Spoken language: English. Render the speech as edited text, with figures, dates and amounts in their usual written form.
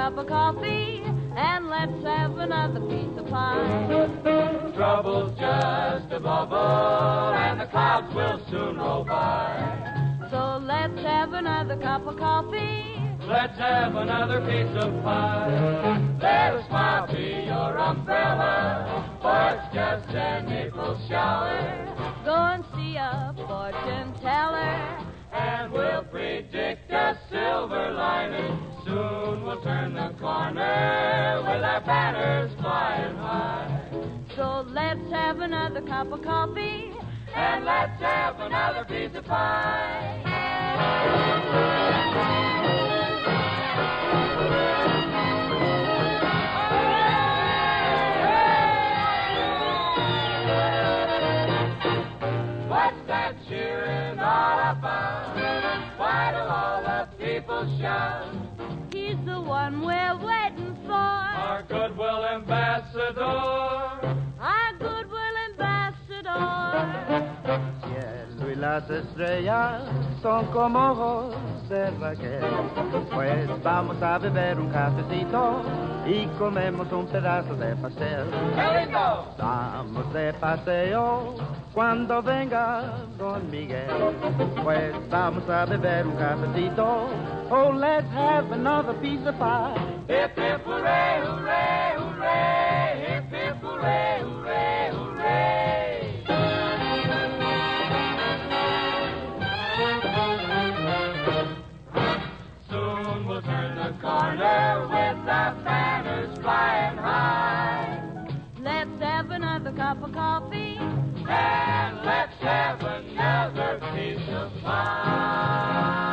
cup of coffee, and let's have another piece of pie. Trouble's just a bubble, and the clouds will soon roll by. So let's have another cup of coffee. Let's have another piece of pie. Let a smile be your umbrella, for it's just an April shower. Go and see a fortune teller, and we'll predict a silver lining. Soon we'll turn the corner with our banners flying high. So let's have another cup of coffee, and let's have another piece of pie. What's that cheering all about? Why do all the people shout? He's the one we're waiting for. Our goodwill ambassador. Our goodwill ambassador. Cielo y las estrellas son como ojos de Raquel. Pues vamos a beber un cafecito y comemos un pedazo de pastel. ¡Qué lindo! Vamos de paseo cuando venga Don Miguel. Pues vamos a beber un cafecito. Oh, let's have another piece of pie. Hip, hip, hooray, hooray, hooray. Hip, hip, hooray, hooray, hooray. Soon we'll turn the corner with our banners flying high. Let's have another cup of coffee, and let's have another piece of pie.